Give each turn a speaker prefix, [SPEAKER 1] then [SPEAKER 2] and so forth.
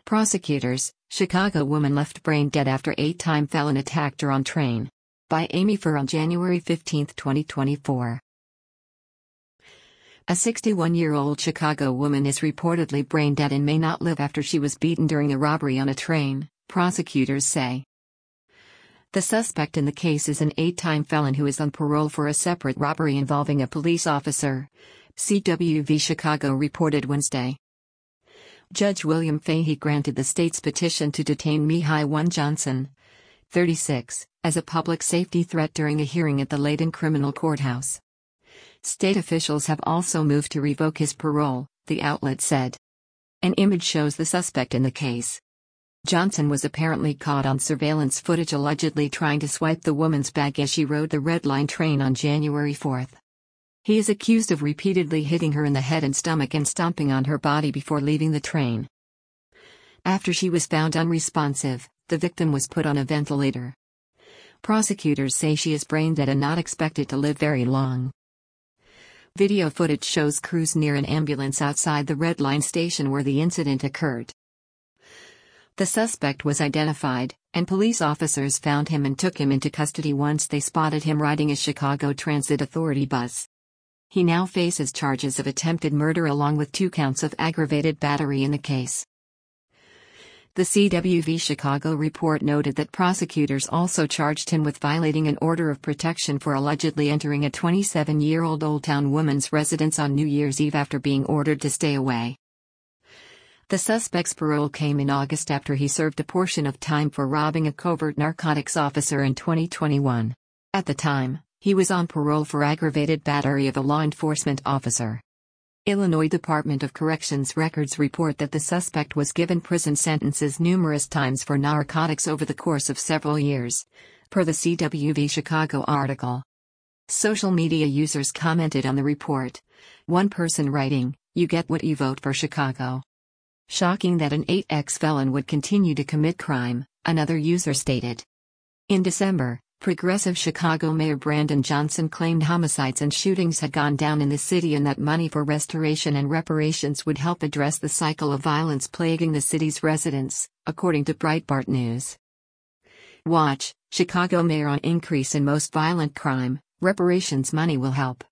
[SPEAKER 1] Prosecutors: Chicago woman left brain dead after 8-time felon attacked her on train. By Amy Furr on January 15, 2024. A 61-year-old Chicago woman is reportedly brain dead and may not live after she was beaten during a robbery on a train, prosecutors say. The suspect in the case is an 8-time felon who is on parole for a separate robbery involving a police officer, CWV Chicago reported Wednesday. Judge William Fahey granted the state's petition to detain Mihai 1 Johnson, 36, as a public safety threat during a hearing at the Layton Criminal Courthouse. State officials have also moved to revoke his parole, the outlet said. An image shows the suspect in the case. Johnson was apparently caught on surveillance footage allegedly trying to swipe the woman's bag as she rode the Red Line train on January 4. He is accused of repeatedly hitting her in the head and stomach and stomping on her body before leaving the train. After she was found unresponsive, the victim was put on a ventilator. Prosecutors say she is brain dead and not expected to live very long. Video footage shows crews near an ambulance outside the Red Line station where the incident occurred. The suspect was identified, and police officers found him and took him into custody once they spotted him riding a Chicago Transit Authority bus. He now faces charges of attempted murder along with 2 counts of aggravated battery in the case. The CWV Chicago report noted that prosecutors also charged him with violating an order of protection for allegedly entering a 27-year-old Old Town woman's residence on New Year's Eve after being ordered to stay away. The suspect's parole came in August after he served a portion of time for robbing a covert narcotics officer in 2021. At the time, he was on parole for aggravated battery of a law enforcement officer. Illinois Department of Corrections records report that the suspect was given prison sentences numerous times for narcotics over the course of several years, per the CWV Chicago article. Social media users commented on the report, one person writing, "You get what you vote for Chicago." Shocking that an 8X felon would continue to commit crime, another user stated. In December, progressive Chicago Mayor Brandon Johnson claimed homicides and shootings had gone down in the city and that money for restoration and reparations would help address the cycle of violence plaguing the city's residents, according to Breitbart News. Watch, Chicago Mayor on increase in most violent crime, reparations money will help.